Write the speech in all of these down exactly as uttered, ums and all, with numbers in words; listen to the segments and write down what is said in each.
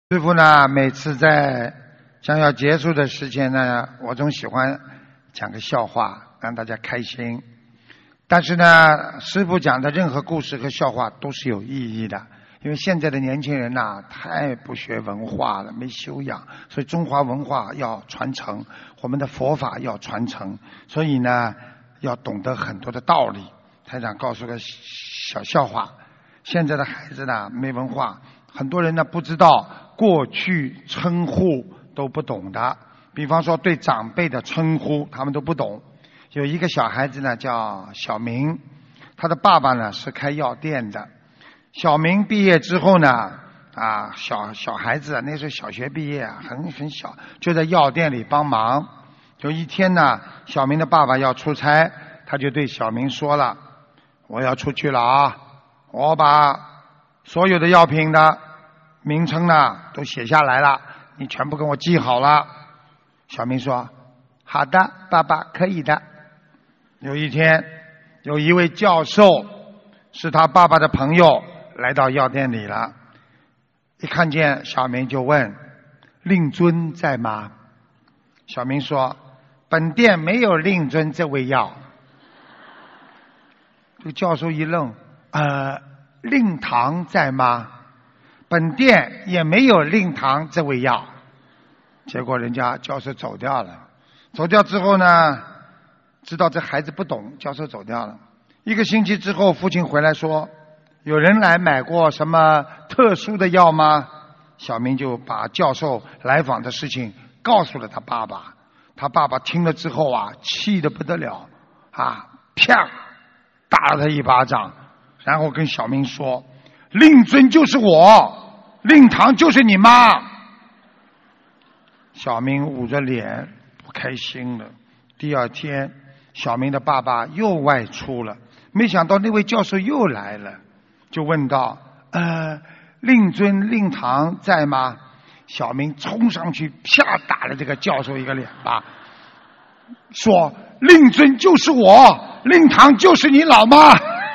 师父呢，每次在将要结束的时间呢，我总喜欢讲个笑话，让大家开心。但是呢，师父讲的任何故事和笑话都是有意义的，因为现在的年轻人呐、太不学文化了，没修养，所以中华文化要传承，我们的佛法要传承，所以呢，要懂得很多的道理。台长告诉个小笑话，现在的孩子呢，没文化，很多人呢不知道过去称呼都不懂的，比方说对长辈的称呼他们都不懂。有一个小孩子呢叫小明，他的爸爸呢是开药店的。小明毕业之后呢啊，小小孩子那时候小学毕业啊，很很小，就在药店里帮忙。有一天呢，小明的爸爸要出差，他就对小明说了，我要出去了啊，我把所有的药品的名称呢都写下来了，你全部跟我记好了。小明说好的，爸爸，可以的。有一天，有一位教授是他爸爸的朋友来到药店里了，一看见小明就问，令尊在吗？小明说，本店没有令尊这味药。这个教授一愣，呃，令堂在吗？本店也没有令堂这味药。结果人家教授走掉了。走掉之后呢，知道这孩子不懂，教授走掉了。一个星期之后，父亲回来说，有人来买过什么特殊的药吗？小明就把教授来访的事情告诉了他爸爸。他爸爸听了之后啊，气得不得了啊，啪打了他一巴掌，然后跟小明说，令尊就是我，令堂就是你妈。小明捂着脸不开心了。第二天，小明的爸爸又外出了，没想到那位教授又来了，就问道，呃，令尊令堂在吗？小明冲上去啪打了这个教授一个脸巴，说，令尊就是我，令堂就是你老妈。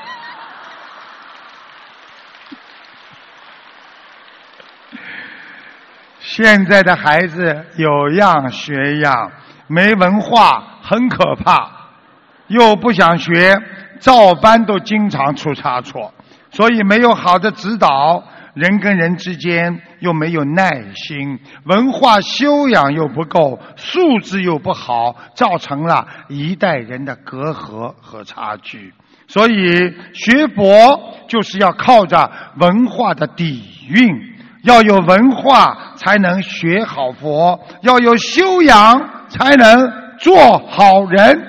现在的孩子有样学样，没文化很可怕，又不想学，照搬都经常出差错，所以没有好的指导，人跟人之间又没有耐心，文化修养又不够，素质又不好，造成了一代人的隔阂和差距。所以学佛就是要靠着文化的底蕴，要有文化才能学好佛，要有修养才能做好人。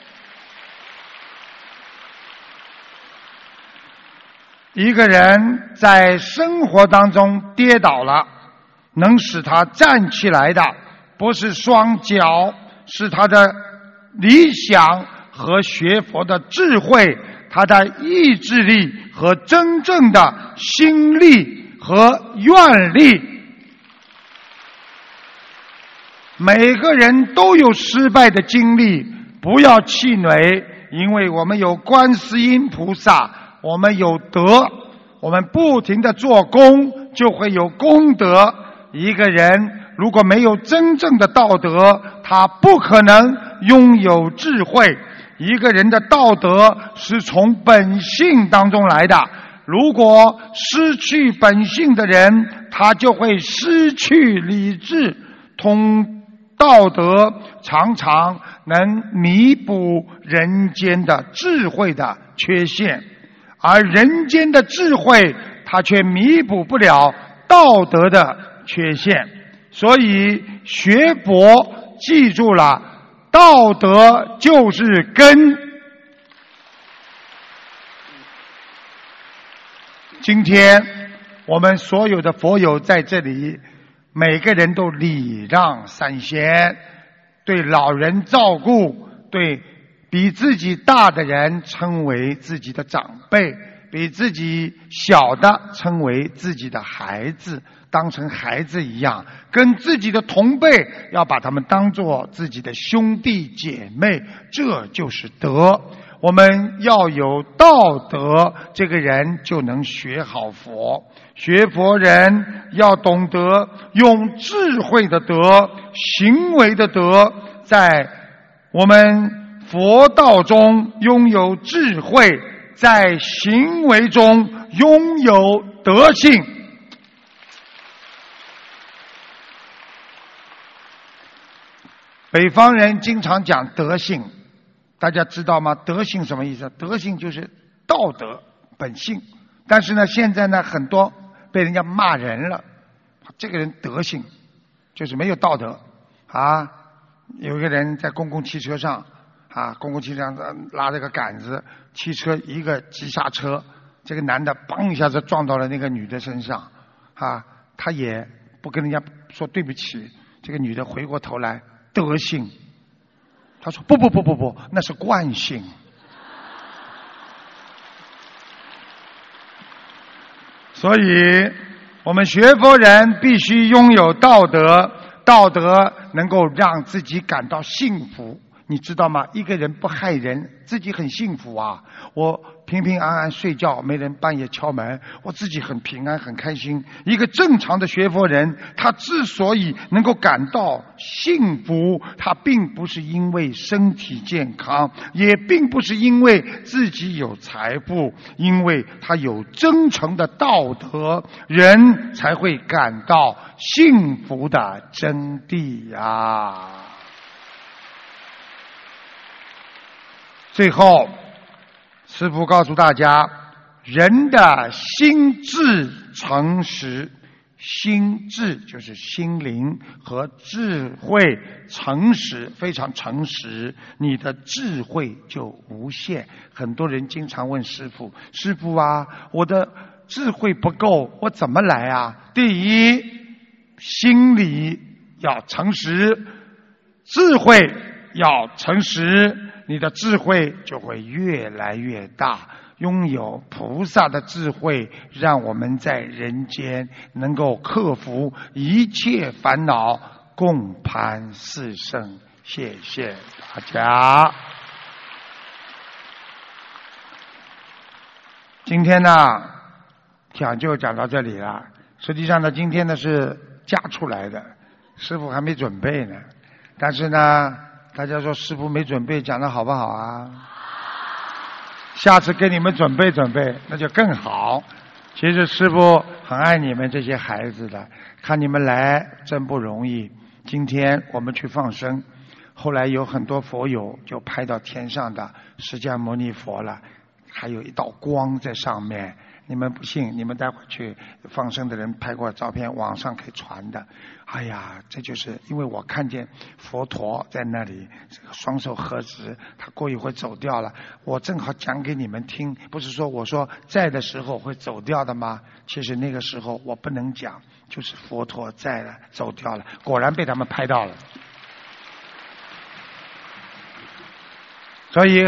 一个人在生活当中跌倒了，能使他站起来的不是双脚，是他的理想和学佛的智慧，他的意志力和真正的心力和愿力。每个人都有失败的经历，不要气馁，因为我们有观世音菩萨，我们有德，我们不停地做功，就会有功德。一个人如果没有真正的道德，他不可能拥有智慧。一个人的道德是从本性当中来的，如果失去本性的人，他就会失去理智。通道德常常能弥补人间的智慧的缺陷，而人间的智慧它却弥补不了道德的缺陷。所以学佛记住了，道德就是根。今天我们所有的佛友在这里，每个人都礼让三先，对老人照顾，对比自己大的人称为自己的长辈，比自己小的称为自己的孩子，当成孩子一样，跟自己的同辈要把他们当作自己的兄弟姐妹，这就是德。 我们要有道德，这个人就能学好佛。学佛人要懂得用智慧的德、行为的德，在我们佛道中拥有智慧，在行为中拥有德性。北方人经常讲德性，大家知道吗？德性什么意思？德性就是道德本性。但是呢，现在呢，很多被人家骂人了，这个人德性就是没有道德啊。有一个人在公共汽车上啊，公共汽车上拉着个杆子，汽车一个急刹车，这个男的嘣一下子撞到了那个女的身上啊，他也不跟人家说对不起，这个女的回过头来。德性，他说不不不不不，那是惯性。所以我们学佛人必须拥有道德，道德能够让自己感到幸福。你知道吗？一个人不害人，自己很幸福啊。我平平安安睡觉，没人半夜敲门，我自己很平安很开心。一个正常的学佛人，他之所以能够感到幸福，他并不是因为身体健康，也并不是因为自己有财富，因为他有真诚的道德，人才会感到幸福的真谛啊。最后，师父告诉大家，人的心智诚实，心智就是心灵和智慧诚实，非常诚实，你的智慧就无限。很多人经常问师父，师父啊，我的智慧不够，我怎么来啊？第一，心里要诚实，智慧要诚实，你的智慧就会越来越大，拥有菩萨的智慧，让我们在人间能够克服一切烦恼，共攀四圣。谢谢大家。今天呢，讲就讲到这里了。实际上呢，今天呢是加出来的，师父还没准备呢。但是呢，大家说师父没准备，讲得好不好啊？下次给你们准备准备，那就更好。其实师父很爱你们这些孩子的，看你们来真不容易。今天我们去放生，后来有很多佛友就拍到天上的释迦牟尼佛了，还有一道光在上面。你们不信，你们待会儿去放生的人拍过照片，网上可以传的。哎呀，这就是因为我看见佛陀在那里，这个双手合十，他过一会走掉了。我正好讲给你们听，不是说我说在的时候会走掉的吗？其实那个时候我不能讲，就是佛陀在了，走掉了，果然被他们拍到了。所以